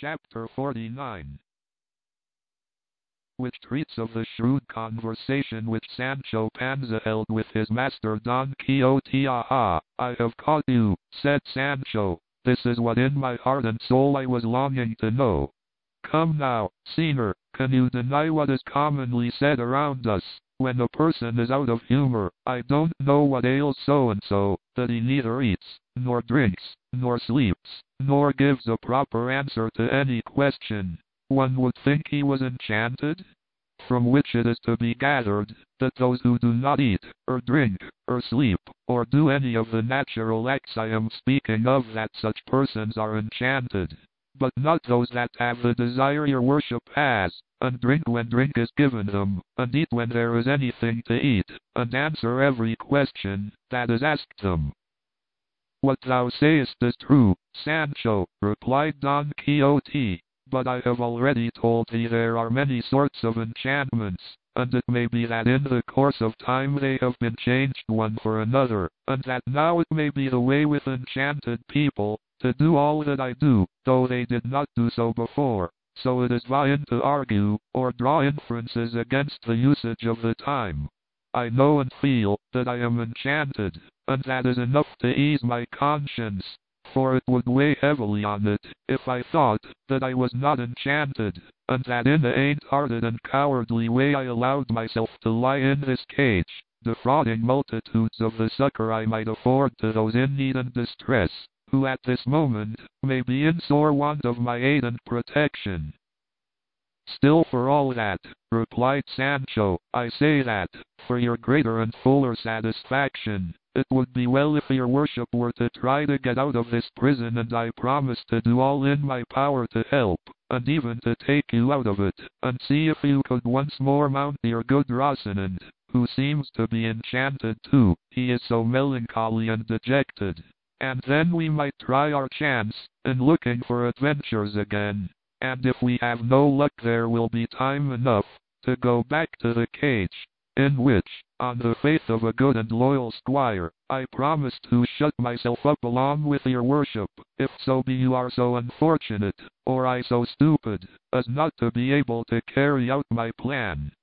Chapter 49, which treats of the shrewd conversation which Sancho Panza held with his master Don Quixote. "Aha, I have caught you," said Sancho. "This is what in my heart and soul I was longing to know. Come now, Senor, can you deny what is commonly said around us? When a person is out of humor, I don't know what ails so-and-so, that he neither eats, nor drinks, nor sleeps, nor gives a proper answer to any question. One would think he was enchanted? From which it is to be gathered, that those who do not eat, or drink, or sleep, or do any of the natural acts I am speaking of, that such persons are enchanted. But not those that have the desire your worship has, and drink when drink is given them, and eat when there is anything to eat, and answer every question that is asked them." "What thou sayest is true, Sancho," replied Don Quixote, "but I have already told thee there are many sorts of enchantments, and it may be that in the course of time they have been changed one for another, and that now it may be the way with enchanted people to do all that I do, though they did not do so before. So it is vain to argue, or draw inferences against the usage of the time. I know and feel that I am enchanted, and that is enough to ease my conscience, for it would weigh heavily on it if I thought that I was not enchanted, and that in a faint-hearted and cowardly way I allowed myself to lie in this cage, defrauding multitudes of the succor I might afford to those in need and distress, who at this moment may be in sore want of my aid and protection." "Still for all that," replied Sancho, "I say that, for your greater and fuller satisfaction, it would be well if your worship were to try to get out of this prison, and I promise to do all in my power to help, and even to take you out of it, and see if you could once more mount your good Rocinante, who seems to be enchanted too, he is so melancholy and dejected. And then we might try our chance in looking for adventures again, and if we have no luck there will be time enough to go back to the cage, in which, on the faith of a good and loyal squire, I promise to shut myself up along with your worship, if so be you are so unfortunate, or I so stupid, as not to be able to carry out my plan."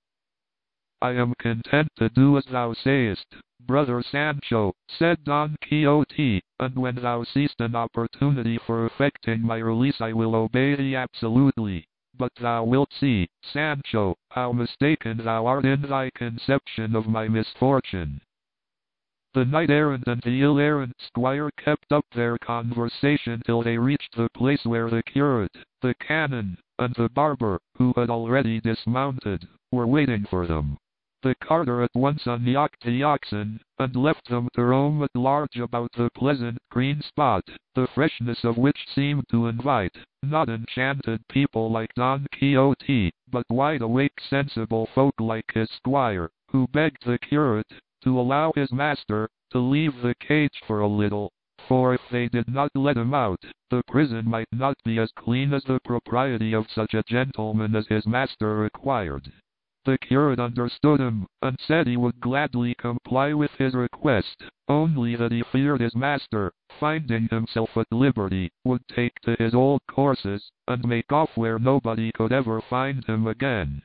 "I am content to do as thou sayest, brother Sancho," said Don Quixote, "and when thou seest an opportunity for effecting my release I will obey thee absolutely. But thou wilt see, Sancho, how mistaken thou art in thy conception of my misfortune." The knight-errant and the ill-errant squire kept up their conversation till they reached the place where the curate, the canon, and the barber, who had already dismounted, were waiting for them. The carter at once unyocked the oxen, and left them to roam at large about the pleasant green spot, the freshness of which seemed to invite, not enchanted people like Don Quixote, but wide-awake sensible folk like his squire, who begged the curate to allow his master to leave the cage for a little, for if they did not let him out, the prison might not be as clean as the propriety of such a gentleman as his master required. The curate understood him, and said he would gladly comply with his request, only that he feared his master, finding himself at liberty, would take to his old courses, and make off where nobody could ever find him again.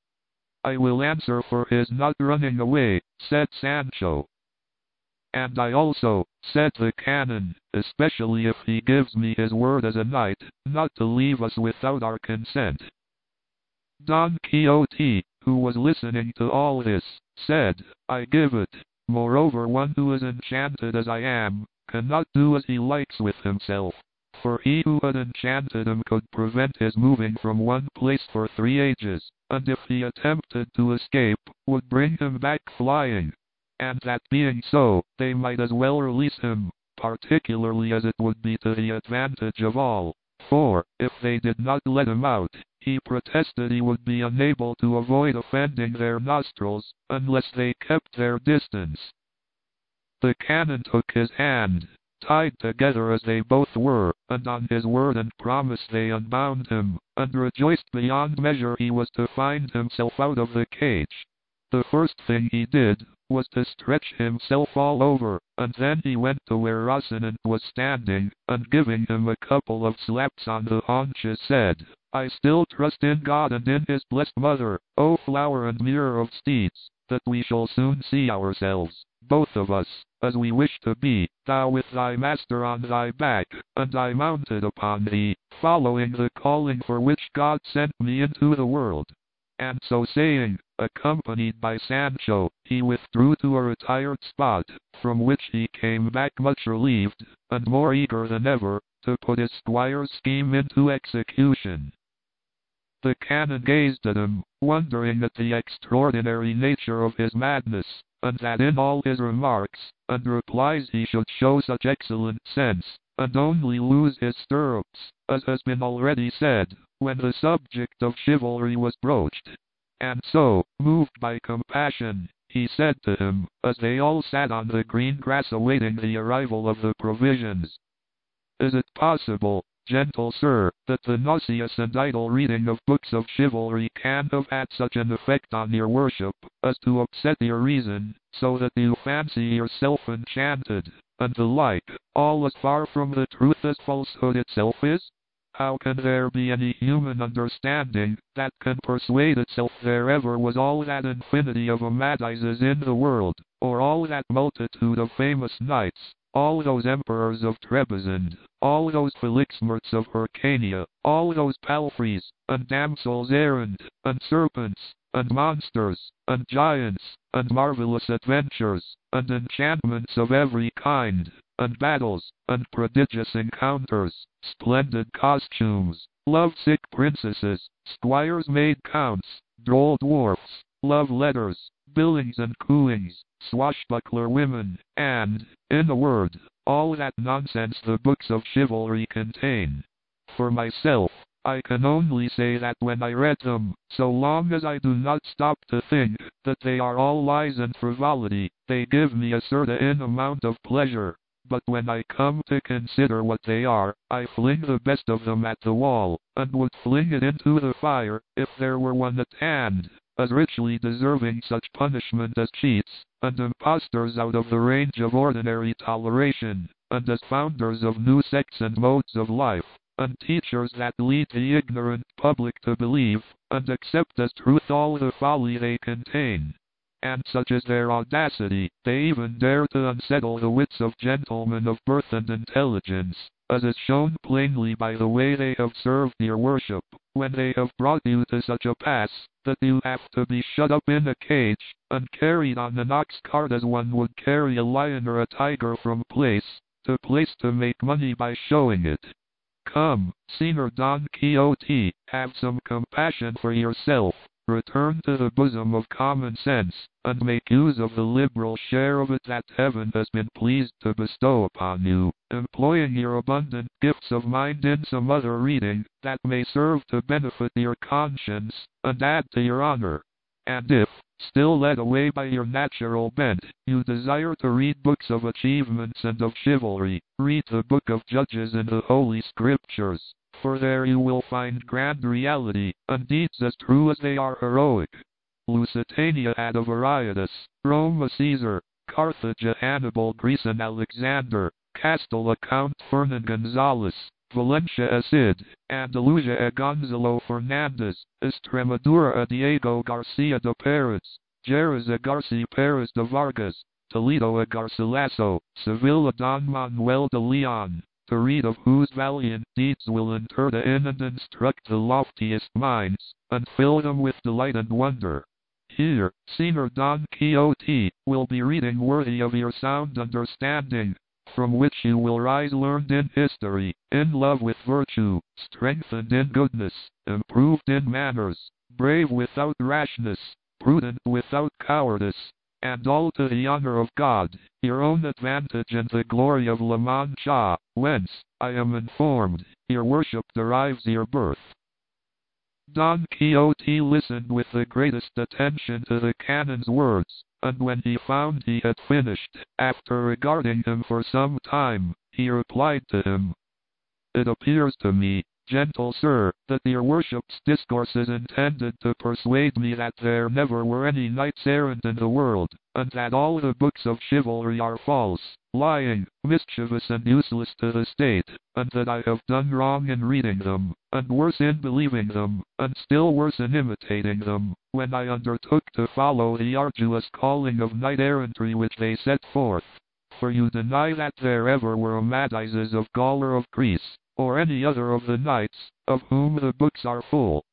"I will answer for his not running away," said Sancho. "And I also," said the canon, "especially if he gives me his word as a knight, not to leave us without our consent." Don Quixote, who was listening to all this, said, "I give it. Moreover, one who is enchanted as I am, cannot do as he likes with himself, for he who had enchanted him could prevent his moving from one place for 3 ages, and if he attempted to escape, would bring him back flying. And that being so, they might as well release him, particularly as it would be to the advantage of all, for, if they did not let him out, he protested he would be unable to avoid offending their nostrils, unless they kept their distance." The canon took his hand, tied together as they both were, and on his word and promise they unbound him, and rejoiced beyond measure he was to find himself out of the cage. The first thing he did was to stretch himself all over, and then he went to where Rocinante was standing, and giving him a couple of slaps on the haunches said, I still trust in God and in his blessed mother, O flower and mirror of steeds, that we shall soon see ourselves, both of us, as we wish to be, thou with thy master on thy back, and I mounted upon thee, following the calling for which God sent me into the world. And so saying, accompanied by Sancho, he withdrew to a retired spot, from which he came back much relieved, and more eager than ever, to put his squire's scheme into execution. The canon gazed at him, wondering at the extraordinary nature of his madness, and that in all his remarks and replies he should show such excellent sense, and only lose his stirrups, as has been already said, when the subject of chivalry was broached. And so, moved by compassion, he said to him, as they all sat on the green grass awaiting the arrival of the provisions, Is it possible, gentle sir, that the nauseous and idle reading of books of chivalry can have had such an effect on your worship, as to upset your reason, so that you fancy yourself enchanted, and the like, all as far from the truth as falsehood itself is? How can there be any human understanding that can persuade itself there ever was all that infinity of Amadises in the world, or all that multitude of famous knights, all those emperors of Trebizond, all those Felixmarts of Hyrcania, all those palfreys, and damsels errand, and serpents, and monsters, and giants, and marvelous adventures, and enchantments of every kind, and battles, and prodigious encounters, splendid costumes, love-sick princesses, squires made counts, droll dwarfs, love letters, billings and cooings, swashbuckler women, and, in a word, all that nonsense the books of chivalry contain. For myself, I can only say that when I read them, so long as I do not stop to think that they are all lies and frivolity, they give me a certain amount of pleasure. But when I come to consider what they are, I fling the best of them at the wall, and would fling it into the fire, if there were one at hand, as richly deserving such punishment as cheats, and impostors out of the range of ordinary toleration, and as founders of new sects and modes of life, and teachers that lead the ignorant public to believe, and accept as truth all the folly they contain. And such is their audacity, they even dare to unsettle the wits of gentlemen of birth and intelligence, as is shown plainly by the way they have served your worship, when they have brought you to such a pass, that you have to be shut up in a cage, and carried on an ox-cart as one would carry a lion or a tiger from place to make money by showing it. Come, Señor Don Quixote, have some compassion for yourself. Return to the bosom of common sense, and make use of the liberal share of it that heaven has been pleased to bestow upon you, employing your abundant gifts of mind in some other reading, that may serve to benefit your conscience, and add to your honor. And if, still led away by your natural bent, you desire to read books of achievements and of chivalry, read the book of Judges in the Holy Scriptures. For there you will find grand reality, and deeds as true as they are heroic. Lusitania had a Viriatus, Rome a Caesar, Carthage a Hannibal, Greece an Alexander, Castile a Count Fernan Gonzalez, Valencia a Cid, Andalusia a Gonzalo Fernandez, Extremadura a Diego Garcia de Perez, Jerez a Garcia Perez de Vargas, Toledo a Garcilaso, Seville a Don Manuel de Leon, to read of whose valiant deeds will inter the in and instruct the loftiest minds, and fill them with delight and wonder. Here, Señor Don Quixote will be reading worthy of your sound understanding, from which you will rise learned in history, in love with virtue, strengthened in goodness, improved in manners, brave without rashness, prudent without cowardice, and all to the honor of God, your own advantage and the glory of La Mancha, whence, I am informed, your worship derives your birth. Don Quixote listened with the greatest attention to the canon's words, and when he found he had finished, after regarding him for some time, he replied to him, It appears to me, gentle sir, that your worship's discourse is intended to persuade me that there never were any knights errant in the world, and that all the books of chivalry are false, lying, mischievous and useless to the state, and that I have done wrong in reading them, and worse in believing them, and still worse in imitating them, when I undertook to follow the arduous calling of knight-errantry which they set forth. For you deny that there ever were Amadises of Gaul or of Greece, or any other of the knights, of whom the books are full.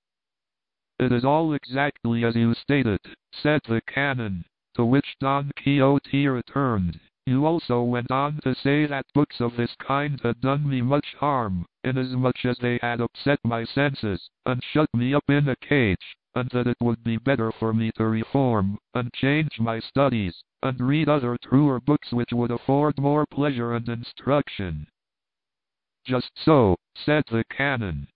It is all exactly as you stated, said the canon, to which Don Quixote returned. You also went on to say that books of this kind had done me much harm, inasmuch as they had upset my senses, and shut me up in a cage, and that it would be better for me to reform, and change my studies, and read other truer books which would afford more pleasure and instruction. Just so, said the canon.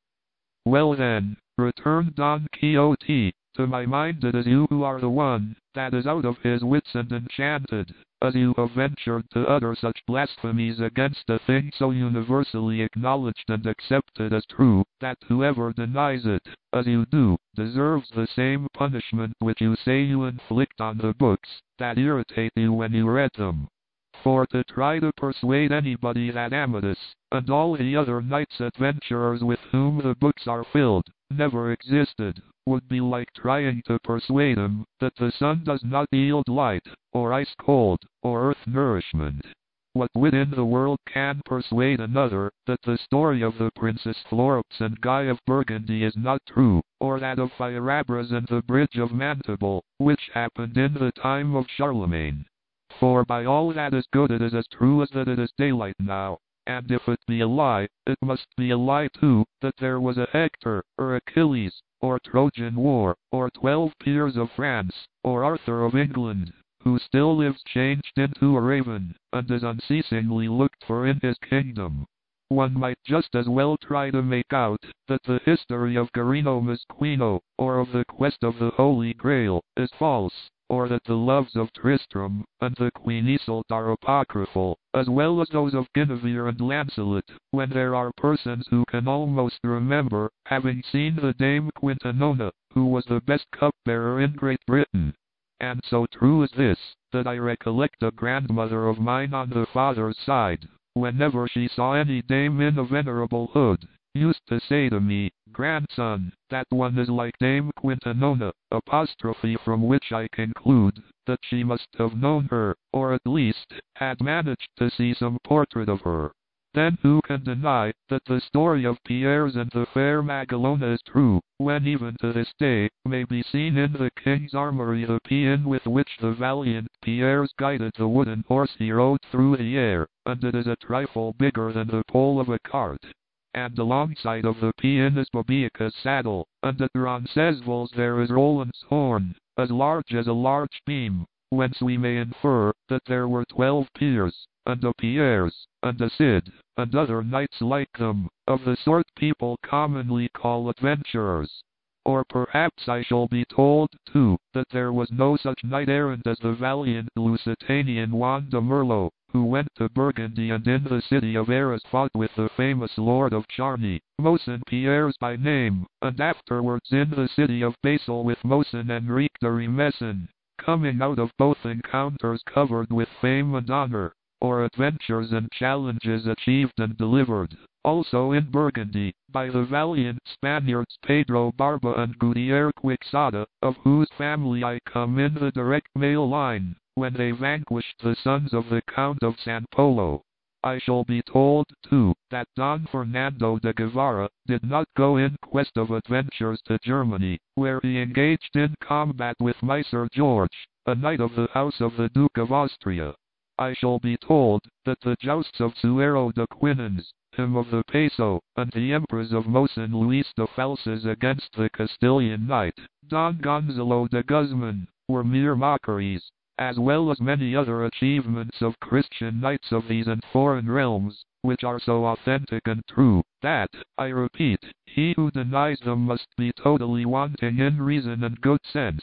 Well then, returned Don Quixote, to my mind it is you who are the one that is out of his wits and enchanted, as you have ventured to utter such blasphemies against a thing so universally acknowledged and accepted as true, that whoever denies it, as you do, deserves the same punishment which you say you inflict on the books that irritate you when you read them. For to try to persuade anybody that Amadis, and all the other knights adventurers with whom the books are filled, never existed, would be like trying to persuade him that the sun does not yield light, or ice cold, or earth nourishment. What wit in the world can persuade another that the story of the Princess Florps and Guy of Burgundy is not true, or that of Fierabruz and the Bridge of Mantible, which happened in the time of Charlemagne? For by all that is good it is as true as that it is daylight now, and if it be a lie, it must be a lie too, that there was a Hector, or Achilles, or Trojan War, or 12 peers of France, or Arthur of England, who still lives changed into a raven, and is unceasingly looked for in his kingdom. One might just as well try to make out that the history of Guarino Mezquino, or of the quest of the Holy Grail, is false, or that the loves of Tristram and the Queen Iseult are apocryphal, as well as those of Guinevere and Lancelot, when there are persons who can almost remember having seen the Dame Quintanona, who was the best cupbearer in Great Britain. And so true is this, that I recollect a grandmother of mine on the father's side, whenever she saw any dame in a venerable hood, used to say to me, "Grandson, that one is like Dame Quintanona," apostrophe from which I conclude that she must have known her, or at least, had managed to see some portrait of her. Then who can deny that the story of Pierres and the fair Magalona is true, when even to this day may be seen in the king's armory the paean with which the valiant Pierres guided the wooden horse he rode through the air, and it is a trifle bigger than the pole of a cart. And alongside of the paean is Babieca's saddle, and at Roncesvalles there is Roland's horn, as large as a large beam, whence we may infer that there were 12 peers, and a Pierres, and a Cid, and other knights like them, of the sort people commonly call adventurers. Or perhaps I shall be told, too, that there was no such knight-errant as the valiant Lusitanian Juan de Merlo, who went to Burgundy and in the city of Arras fought with the famous Lord of Charny, Mosen Pierres by name, and afterwards in the city of Basel with Mosen Enrique de Remesen, coming out of both encounters covered with fame and honor, or adventures and challenges achieved and delivered, also in Burgundy, by the valiant Spaniards Pedro Barba and Gutierre Quixada, of whose family I come in the direct male line, when they vanquished the sons of the Count of San Polo. I shall be told, too, that Don Fernando de Guevara did not go in quest of adventures to Germany, where he engaged in combat with Micer George, a knight of the house of the Duke of Austria. I shall be told that the jousts of Suero de Quinans, him of the Peso, and the Empress of Mosen Luis de Falces against the Castilian knight, Don Gonzalo de Guzman, were mere mockeries, as well as many other achievements of Christian knights of these and foreign realms, which are so authentic and true, that, I repeat, he who denies them must be totally wanting in reason and good sense.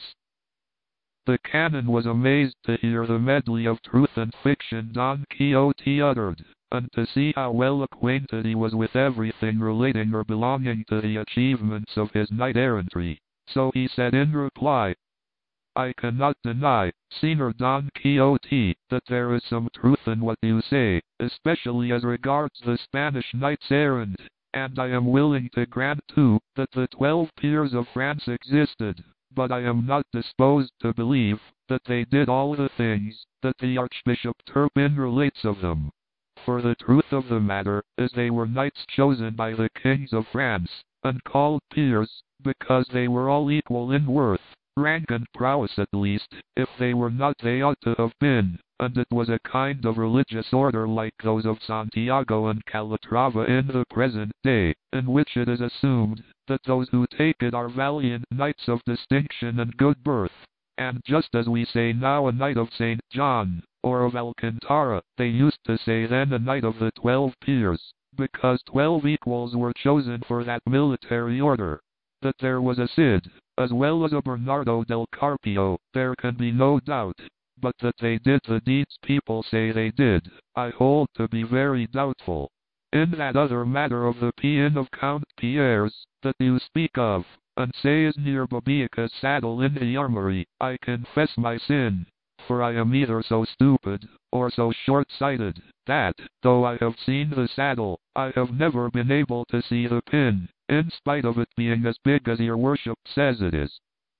The canon was amazed to hear the medley of truth and fiction Don Quixote uttered, and to see how well acquainted he was with everything relating or belonging to the achievements of his knight-errantry. So he said in reply, I cannot deny, Señor Don Quixote, that there is some truth in what you say, especially as regards the Spanish knights errant, and I am willing to grant too, that the 12 peers of France existed, but I am not disposed to believe that they did all the things that the Archbishop Turpin relates of them. For the truth of the matter is they were knights chosen by the kings of France, and called peers, because they were all equal in worth, rank and prowess at least. If they were not they ought to have been, and it was a kind of religious order like those of Santiago and Calatrava in the present day, in which it is assumed that those who take it are valiant knights of distinction and good birth. And just as we say now a knight of St. John, or of Alcantara, they used to say then a knight of the 12 peers, because 12 equals were chosen for that military order. That there was a Cid, as well as a Bernardo del Carpio, there can be no doubt, but that they did the deeds people say they did, I hold to be very doubtful. In that other matter of the Paean of Count Pierre's, that you speak of, and say is near Babieca's saddle in the armory, I confess my sin, for I am either so stupid, or so short-sighted, that, though I have seen the saddle, I have never been able to see the pin, in spite of it being as big as your worship says it is.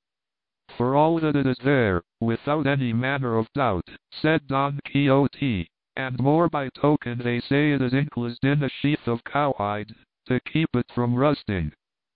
For all that it is there, without any manner of doubt, said Don Quixote, and more by token they say it is enclosed in a sheath of cowhide, to keep it from rusting.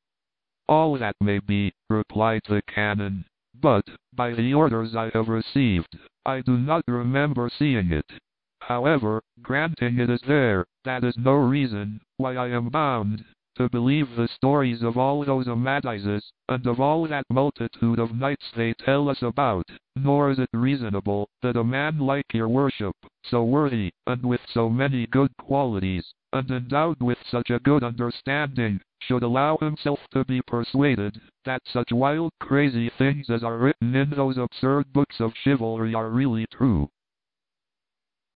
All that may be, replied the canon, but, by the orders I have received, I do not remember seeing it. However, granting it is there, that is no reason why I am bound to believe the stories of all those Amadises, and of all that multitude of knights they tell us about, nor is it reasonable that a man like your worship, so worthy, and with so many good qualities, and endowed with such a good understanding, should allow himself to be persuaded that such wild crazy things as are written in those absurd books of chivalry are really true.